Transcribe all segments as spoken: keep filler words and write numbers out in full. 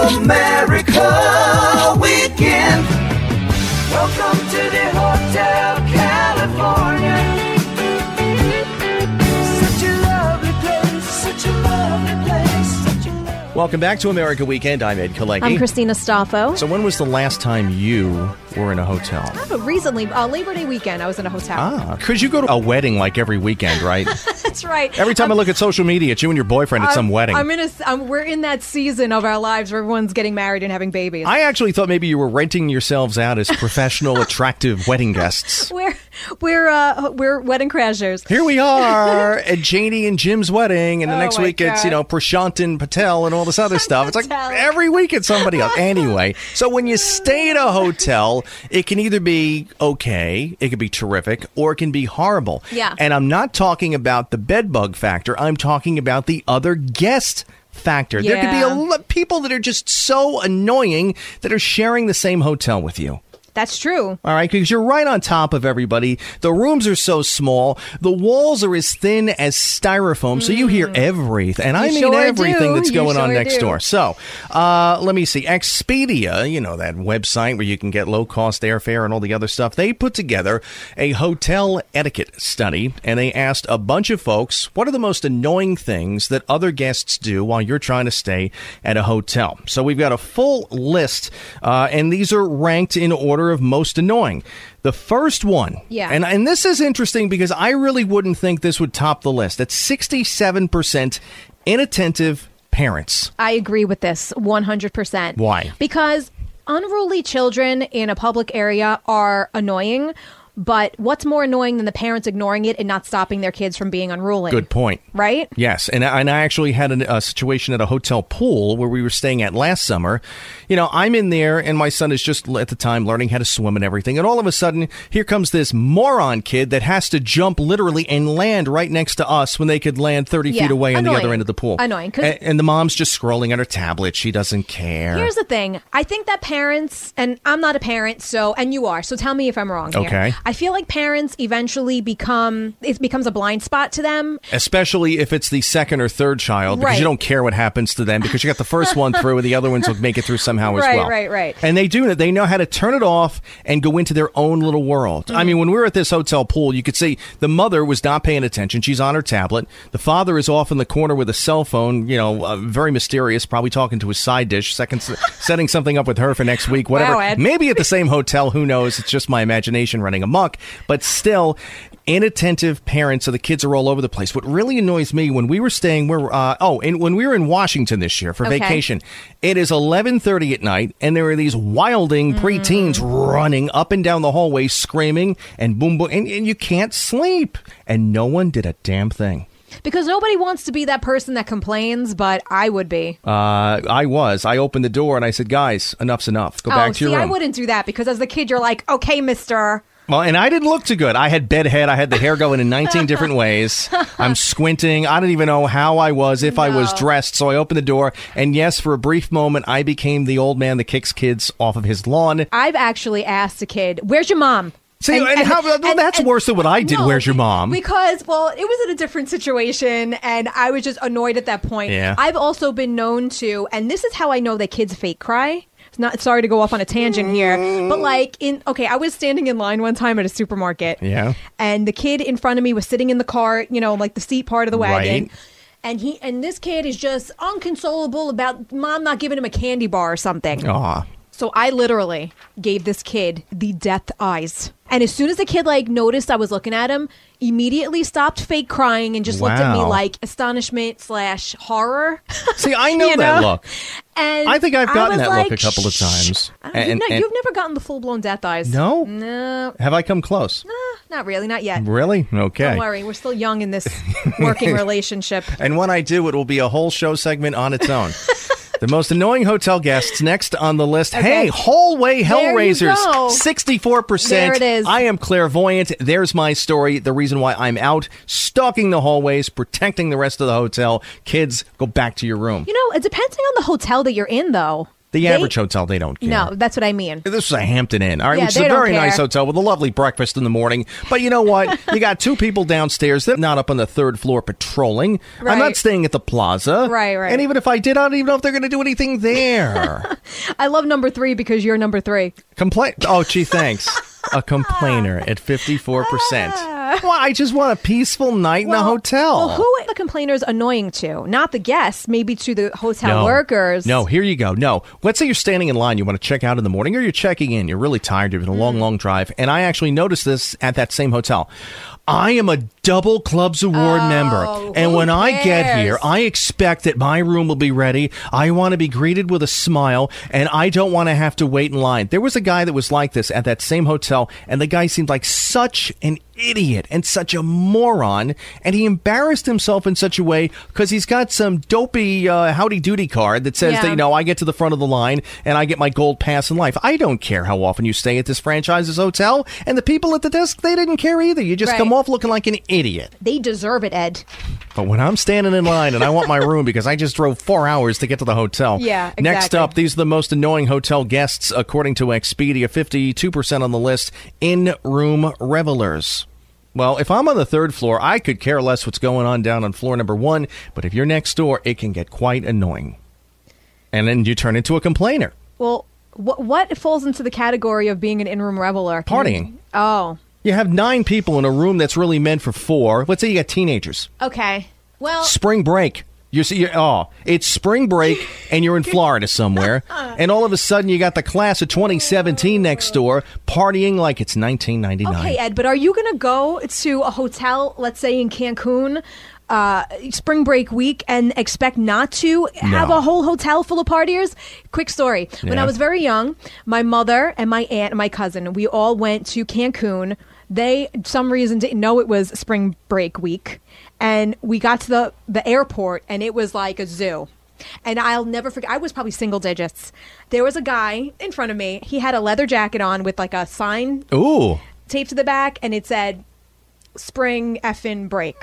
America Weekend. Welcome to the Hotel California. Such a lovely place, such a lovely place, such a lovely... Welcome back to America Weekend. I'm Ed Kalecki. I'm Christina Staffo. So when was the last time you were in a hotel? Oh, recently, uh, Labor Day weekend, I was in a hotel. Ah, because you go to a wedding like every weekend, right? That's right. Every time I'm, I look at social media, it's you and your boyfriend at I'm, some wedding. I'm in a, I'm, we're in that season of our lives where everyone's getting married and having babies. I actually thought maybe you were renting yourselves out as professional, attractive wedding guests. We're we're uh, we're wedding crashers. Here we are at Janie and Jim's wedding, and the Oh next my week it's, God. you know, Prashant and Patel and all this other stuff. It's like Patel. every week it's somebody else. Anyway, so when you stay at a hotel, it can either be okay, it can be terrific, or it can be horrible. Yeah. And I'm not talking about the bed bug factor. I'm talking about the other guest factor. There could be a Yeah. lot people that are just so annoying that are sharing the same hotel with you. That's true. All right, because you're right on top of everybody. The rooms are so small. The walls are as thin as styrofoam, so you hear everything. And I You mean sure everything do. that's You going on sure next do. door. So, uh, let me see. Expedia, you know, that website where you can get low-cost airfare and all the other stuff, they put together a hotel etiquette study, and they asked a bunch of folks, what are the most annoying things that other guests do while you're trying to stay at a hotel? So we've got a full list, uh, and these are ranked in order of most annoying. The first one, Yeah. and, and this is interesting because I really wouldn't think this would top the list. That's sixty-seven percent inattentive parents. I agree with this one hundred percent. Why? Because unruly children in a public area are annoying. But what's more annoying than the parents ignoring it and not stopping their kids from being unruly? Good point. Right? Yes, and, I- and I actually had a, a situation at a hotel pool where we were staying at last summer. You know, I'm in there, and my son is just, at the time, learning how to swim and everything. And all of a sudden, here comes this moron kid that has to jump literally and land right next to us when they could land thirty Yeah, feet away on the annoying. other end of the pool. Annoying, 'cause- And, and the mom's just scrolling at her tablet. She doesn't care. Here's the thing. I think that parents, and I'm not a parent, so, and you are, so tell me if I'm wrong here. Okay. I feel like parents eventually become, it becomes a blind spot to them. Especially if it's the second or third child, because Right. you don't care what happens to them, because you got the first one through and the other ones will make it through somehow as Right, well. right, right. And they do it. They know how to turn it off and go into their own little world. Mm-hmm. I mean, when we were at this hotel pool, you could see the mother was not paying attention. She's on her tablet. The father is off in the corner with a cell phone, you know, uh, very mysterious, probably talking to his side dish, second, setting something up with her for next week, whatever. Wow, Ed. Maybe at the same hotel, who knows? It's just my imagination running amok. But still, inattentive parents, so the kids are all over the place. What really annoys me when we were staying, we're uh, oh, and when we were in Washington this year for Okay. vacation, it is eleven thirty at night, and there are these wilding preteens running up and down the hallway, screaming and boom boom, and, and you can't sleep, and no one did a damn thing. Because nobody wants to be that person that complains, but I would be. Uh, I was. I opened the door and I said, "Guys, enough's enough. Go oh, back to see, your room." I wouldn't do that because as the kid, you're like, okay, mister. Well, and I didn't look too good. I had bedhead. I had the hair going in nineteen different ways. I'm squinting. I don't even know how I was, if I was No. dressed. So I opened the door. And yes, for a brief moment, I became the old man that kicks kids off of his lawn. I've actually asked a kid, where's your mom? See, and, how, well, and- that's and- worse than what I did. No, Where's your mom? Because, well, it was in a different situation, and I was just annoyed at that point. Yeah. I've also been known to, and this is how I know that kids fake cry. It's not sorry to go off on a tangent here, but like in okay, I was standing in line one time at a supermarket. Yeah. And the kid in front of me was sitting in the cart, you know, like the seat part of the wagon. Right. And he and this kid is just inconsolable about mom not giving him a candy bar or something. Aw. So I literally gave this kid the death eyes. And as soon as the kid like noticed I was looking at him, immediately stopped fake crying and just looked at me Wow. like astonishment slash horror. See, I know You that know? look. And I think I've gotten was that like, look a couple of "Shh." times. I don't- And- you've, ne- and- you've never gotten the full blown death eyes. No? No, Have I come close? not really, not yet. Really? Okay. Don't worry, we're still young in this working relationship. And when I do, it will be a whole show segment on its own. The most annoying hotel guests next on the list. Okay. Hey, hallway There you hellraisers. go. sixty-four percent. There it is. I am clairvoyant. There's my story. The reason why I'm out stalking the hallways, protecting the rest of the hotel. Kids, go back to your room. You know, it depending on the hotel that you're in, though. The They- average hotel, they don't care. No, that's what I mean. This is a Hampton Inn, all right, Yeah, which is they a don't very care. nice hotel with a lovely breakfast in the morning. But you know what? You got two people downstairs. They're not up on the third floor patrolling. I'm Right. not staying at the plaza. Right, right. And even if I did, I don't even know if they're going to do anything there. I love number three because you're number three. Complain. Oh, gee, thanks. A complainer at fifty-four percent. Well, I just want a peaceful night in a hotel. Well, who are the complainers annoying to? Not the guests, maybe to the hotel No. workers. No, here you go. No. Let's say you're standing in line, you want to check out in the morning, or you're checking in, you're really tired, you've been a long, long drive. And I actually noticed this at that same hotel. I am a double Clubs Award Oh, member. And who when I get cares? here, I expect that my room will be ready. I want to be greeted with a smile, and I don't want to have to wait in line. There was a guy that was like this at that same hotel, and the guy seemed like such an idiot and such a moron, and he embarrassed himself in such a way because he's got some dopey uh, howdy doody card that says Yeah. that, you know, I get to the front of the line and I get my gold pass in life. I don't care how often you stay at this franchise's hotel, and the people at the desk, they didn't care either. You just Right. come off looking like an idiot. They deserve it, Ed. But when I'm standing in line and I want my room because I just drove four hours to get to the hotel. Yeah, Next exactly. up, these are the most annoying hotel guests, according to Expedia. fifty-two percent on the list, in-room revelers. Well, if I'm on the third floor, I could care less what's going on down on floor number one. But if you're next door, it can get quite annoying. And then you turn into a complainer. Well, wh- what falls into the category of being an in-room reveler? Can Partying. you- Oh, You have nine people in a room that's really meant for four. Let's say you got teenagers. okay. Well, Spring break. You see, you're, oh, it's spring break, and you're in Florida somewhere, and all of a sudden you got the class of twenty seventeen next door partying like it's nineteen ninety-nine. okay, Ed, but are you going to go to a hotel, let's say in Cancun, uh, spring break week, and expect not to have No. a whole hotel full of partiers? Quick story. When Yeah. I was very young, my mother and my aunt and my cousin, we all went to Cancun. They, some reason, didn't know it was spring break week. And we got to the, the airport, and it was like a zoo. And I'll never forget, I was probably single digits. There was a guy in front of me. He had a leather jacket on with like a sign Ooh. taped to the back, and it said, spring effing break.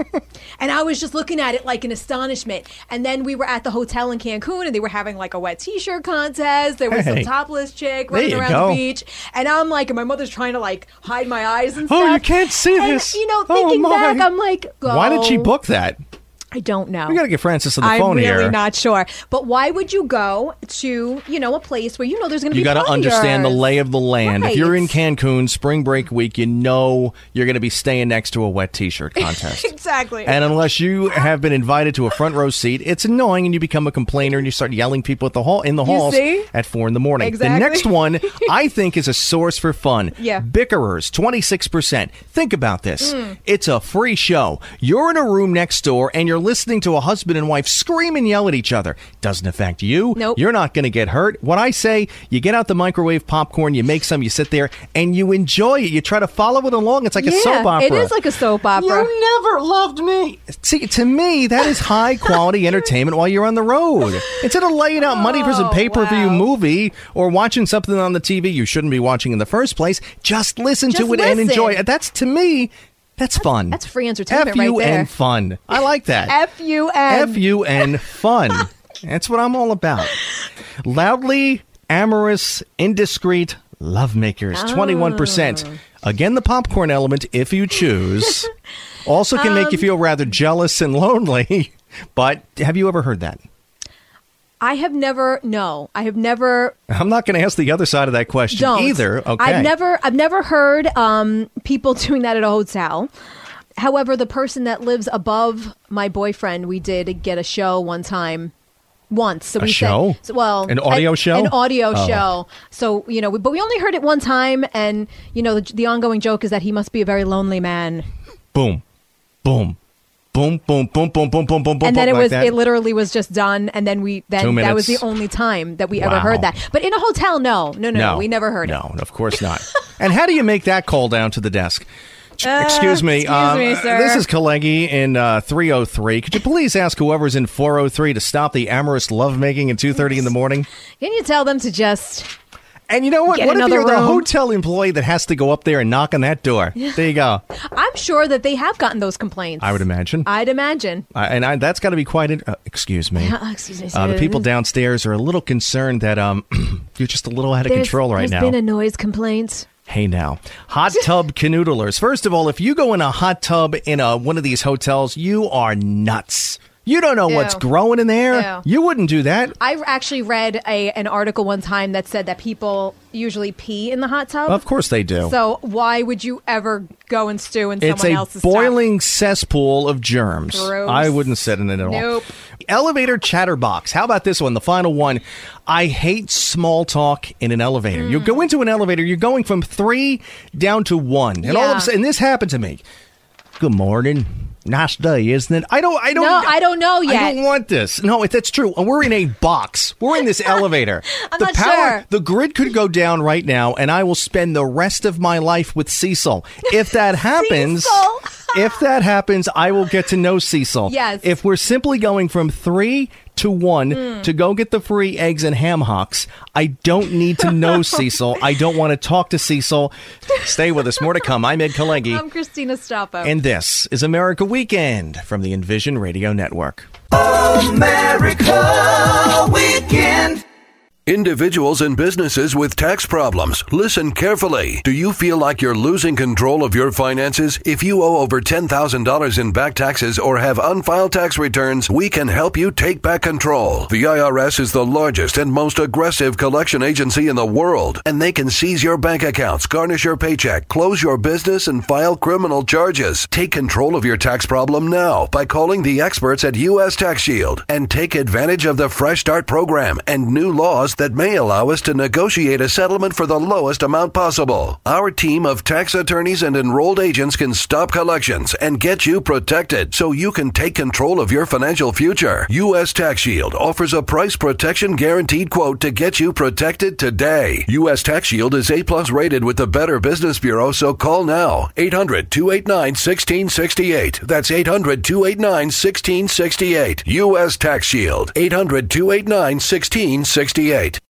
And I was just looking at it like in astonishment. And then we were at the hotel in Cancun, and they were having like a wet t-shirt contest. There was Hey. some topless chick There running you around go. the beach. And I'm like, and my mother's trying to like hide my eyes and Oh, stuff. you can't see And, this. you know, Oh, thinking my. back, I'm like, Why did she go. book that? I don't know. We got to get Francis on the I'm phone really here. not sure. But why would you go to, you know, a place where you know there's going to be You got to understand the partiers? lay of the land. If you're in Right. Cancun spring break week, you know you're going to be staying next to a wet t-shirt contest. Exactly. And unless you have been invited to a front row seat, it's annoying, and you become a complainer, and you start yelling people at the hall in the You halls see? at four in the morning. Exactly. The next one, I think, is a source for fun. Yeah. Bickerers, twenty-six percent. Think about this. Mm. It's a free show. You're in a room next door, and you're listening to a husband and wife scream and yell at each other. Doesn't affect you. Nope. You're not going to get hurt. What I say, you get out the microwave popcorn, you make some, you sit there, and you enjoy it. You try to follow it along. It's like a Yeah, soap opera. it is like a soap opera. You never loved me. See, to me, that is high quality entertainment while you're on the road. Instead of laying out money for some Oh, pay per view wow. movie or watching something on the T V you shouldn't be watching in the first place, just listen Just to it and listen. enjoy it. That's, to me, that's fun. That's free entertainment F U right there. N fun. I like that. F U N. F U N fun. That's what I'm all about. Loudly amorous, indiscreet lovemakers, twenty-one percent. Again, the popcorn element, if you choose, also can make you feel rather jealous and lonely. But have you ever heard that? I have never, no, I have never, I'm not going to ask the other side of that question don't. either. Okay. I've never, I've never heard um, people doing that at a hotel. However, the person that lives above my boyfriend, we did get a show one time. Once, so A we show? said, so- well, An audio an, show? an audio Oh. show. So you know, we, but we only heard it one time, and you know, the, the ongoing joke is that he must be a very lonely man. Boom. Boom. Boom, boom, boom, boom, boom, boom, boom, boom. And then it like was, that. it literally was just done, and then we, Two then that was the minutes. only time that we ever Wow. heard that. But in a hotel, no, no, no, no, we never heard it. No, of course not. And how do you make that call down to the desk? Ch- Uh, excuse me. excuse um, me, sir. This is Kalegi in uh, three oh three. Could you please ask whoever's in four oh three to stop the amorous lovemaking at two thirty in the morning? Can you tell them to just? And you know what? Get What if another you're the room. hotel employee that has to go up there and knock on that door? There you go. I'm sure that they have gotten those complaints. I would imagine. I'd imagine. I, and I, that's got to be quite. In, uh, excuse me. Uh, excuse me. Uh, the people downstairs are a little concerned that um you're just a little out of There's- control right there's now. been a noise complaint. Hey now, hot tub canoodlers. First of all, if you go in a hot tub in a, one of these hotels, you are nuts. You don't know Ew. what's growing in there. Ew. You wouldn't do that. I actually read a an article one time that said that people usually pee in the hot tub. Of course they do. So why would you ever go and stew in It's someone a else's boiling cesspool of germs. Gross. I wouldn't sit in it at all. Nope. Elevator chatterbox. How about this one? The final one. I hate small talk in an elevator. You Mm. go into an elevator, you're going from three down to one. And all of Yeah. a sudden, and this happened to me. Good morning. Nice day, isn't it? I don't. I don't. No, I don't know I yet. don't want this. No, it, that's true. And we're in a box. We're in this elevator. I'm the not power, sure. The grid could go down right now, and I will spend the rest of my life with Cecil. If that happens, Cecil. if that happens, I will get to know Cecil. Yes. If we're simply going from three to one Hmm. to go get the free eggs and ham hocks, I don't need to know Cecil. I don't want to talk to Cecil. Stay with us. More to come. I'm Ed Kalegi. I'm Christina Stoppo. And this is America Weekend from the Envision Radio Network. America Weekend. Individuals and businesses with tax problems, listen carefully. Do you feel like you're losing control of your finances? If you owe over ten thousand dollars in back taxes or have unfiled tax returns, we can help you take back control. The I R S is the largest and most aggressive collection agency in the world, and they can seize your bank accounts, garnish your paycheck, close your business, and file criminal charges. Take control of your tax problem now by calling the experts at U S Tax Shield and take advantage of the Fresh Start program and new laws that may allow us to negotiate a settlement for the lowest amount possible. Our team of tax attorneys and enrolled agents can stop collections and get you protected so you can take control of your financial future. U S Tax Shield offers a price protection guaranteed quote to get you protected today. U S Tax Shield is A plus rated with the Better Business Bureau, so call now. eight hundred, two eight nine, one six six eight. That's eight hundred, two eight nine, one six six eight. U S Tax Shield. eight hundred, two eight nine, one six six eight.